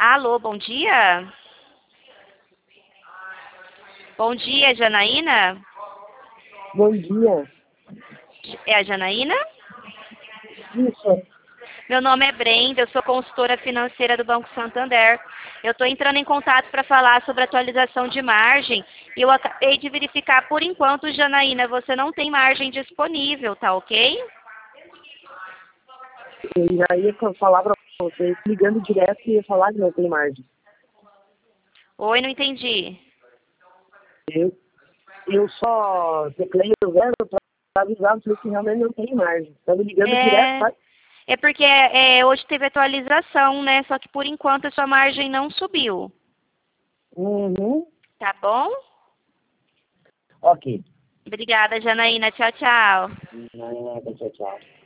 Alô, bom dia? Bom dia, Janaína? Bom dia. É a Janaína? Isso. Meu nome é Brenda, eu sou consultora financeira do Banco Santander. Eu estou entrando em contato para falar sobre atualização de margem e eu acabei de verificar por enquanto, Janaína, você não tem margem disponível, tá ok? Eu já ia falar para vocês, ligando direto, ia falar que não tem margem. Oi, não entendi. Eu, eu só teclei o zero para avisar vocês que realmente não tem margem. Estava ligando direto, É, sabe? é porque hoje teve atualização, né? Só que por enquanto a sua margem não subiu. Uhum. Tá bom? Ok. Obrigada, Janaína. Tchau, tchau. Tchau, tchau.